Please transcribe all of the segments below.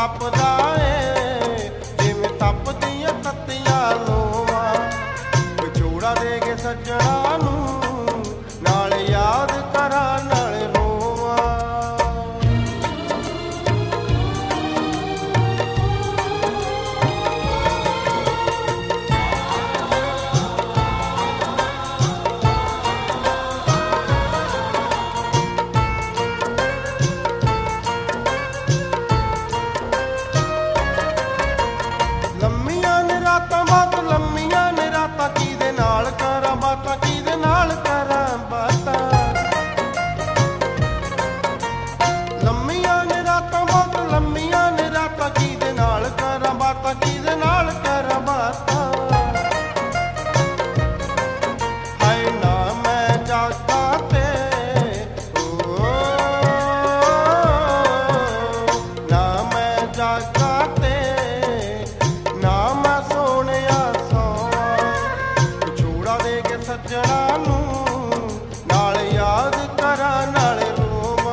तपदा ਏ ਜਿਵੇਂ ਤਪਦੀਆਂ ਤੱਤੀਆਂ ਲੋਵਾਂ ਵਿਛੋੜਾ ਦੇ ਕੇ ਸੱਜਣਾ ਨੂੰ ਨਾਲ ਯਾਦ ਕਰਾਂ ਨਾਲ ਰੋਵਾਂ। ਲੰਮੀਆਂ ਨੇ ਰਾਤਾਂ ਬਾਤ ਲੰਮੀਆਂ ਨੇ ਰਾਤਾਂ ਕਿਹਦੇ ਨਾਲ ਕਰਾਂ ਬਾਤਾਂ ਕਿਹਦੇ ਨਾਲ ਕਰਾਂ ਬਾਤਾਂ। ਲੰਮੀਆਂ ਨੇ ਰਾਤਾਂ ਬਾਤ ਲੰਮੀਆਂ ਨੇ ਰਾਤਾਂ ਕਿਹਦੇ ਨਾਲ ਕਰਾਂ ਬਾਤਾਂ ਕਿਹਦੇ ਨਾਲ ਕਰਾਂ ਬਾਤਾਂ। ਹਾਏ ਨਾ ਮੈਂ ਜਾਗਦਾ ਤੇ ਨਾ ਮੈਂ ਜਾਗਦਾ ਤੇ ਨਾ ਮੈਂ ਸੋਹਣਿਆ ਸੋਵਾਂ ਵਿਛੋੜਾ ਦੇ ਕੇ ਸੱਜਣਾ ਨੂੰ ਨਾਲ ਯਾਦ ਕਰਾਂ ਨਾਲ ਰੋਵਾਂ।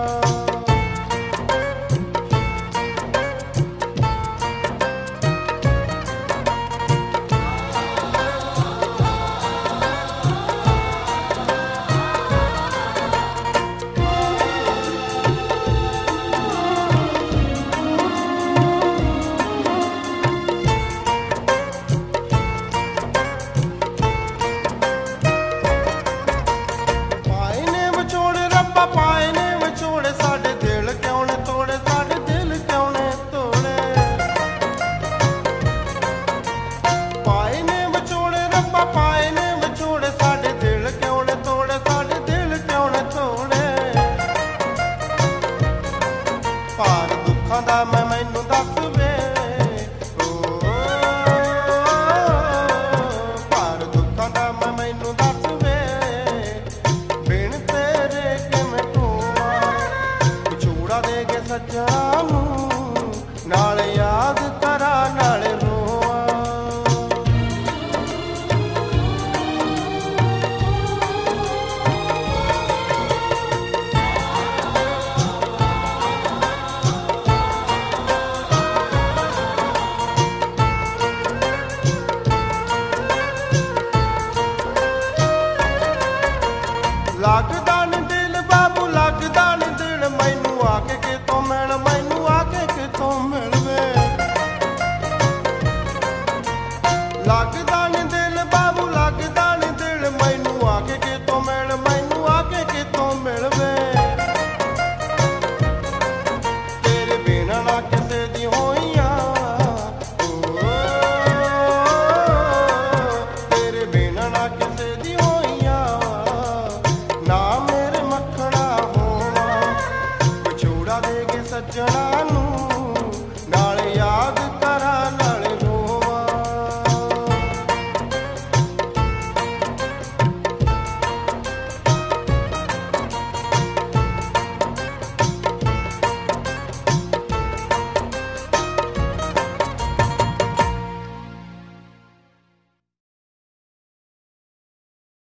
ਪਾਏ ਨੇ ਵਿਛੋੜੇ ਰੱਬਾ ਪਾਏ ਨੇ ਵਿਛੋੜੇ ਸਾਡੇ ਦਿਲ ਕਿਉਂ ਨੇ ਤੋੜੇ ਸਾਡੇ ਦਿਲ ਕਿਉਂ ਨੇ ਤੋੜੇ। ਪਾਏ ਨੇ ਵਿਛੋੜੇ ਰੱਬਾ ਪਾਏ ਨੇ ਵਿਛੋੜੇ ਸਾਡੇ ਦਿਲ ਕਿਉਂ ਨੇ ਤੋੜੇ ਸਾਡੇ ਦਿਲ ਕਿਉਂ ਨੇ ਤੋੜੇ। ਭਾਰ ਦੁੱਖਾਂ ਦਾ ਮੈਂ ਮੈਨੂੰ ਦੱਸ ਵੇ ਭਾਰ ਦੁੱਖਾਂ ਦਾ ਮੈਂ ਮੈਨੂੰ ਦੱਸ ਵੇ ਬਿਨ ਤੇਰੇ ਕਿਵੇਂ ਢੋਵਾਂ ਵਿਛੋੜਾ ਦੇ ਕੇ ਸੱਜਣਾ ਨੂੰ ਨਾਲ ਯਾਦ ਕਰਾਂ ਨਾਲ ਰੋਵਾਂ। ਲੱਗਦਾ ਨੀ ਦਿਲ ਬਾਬੂ ਲੱਗਦਾ ਨੀ ਦਿਲ ਮੈਨੂੰ ਆ ਕੇ ਕਿਤੋਂ ਮਿਲ ਮੈਨੂੰ ਆ ਕੇ ਕਿਤੋਂ ਮਿਲ ਵੇ। ਲੱਗਦਾ ਨੀ ਦਿਲ ਬਾਬੂ ਲੱਗਦਾ ਨੀ ਦਿਲ ਮੈਨੂੰ ਆ ਕੇ ਕਿਤੋਂ ਮਿਲ ਮੈਨੂੰ ਆ ਕੇ ਕਿਤੋਂ ਮਿਲ ਵੇ। ਤੇਰੇ ਬਿਨਾਂ ਨਾ ਕਿਸੇ ਦੀ ਹੋਈਆਂ ਤੇਰੇ ਬਿਨਾਂ ਨਾ ਕਿਸੇ ਦੀ ਹੋਈਆਂ ਨਾ ਮੇਰੇ ਮੱਖਣਾ ਹੋਵਾਂ ਵਿਛੋੜਾ ਦੇ ਕੇ ਸੱਜਣਾ ਨੂੰ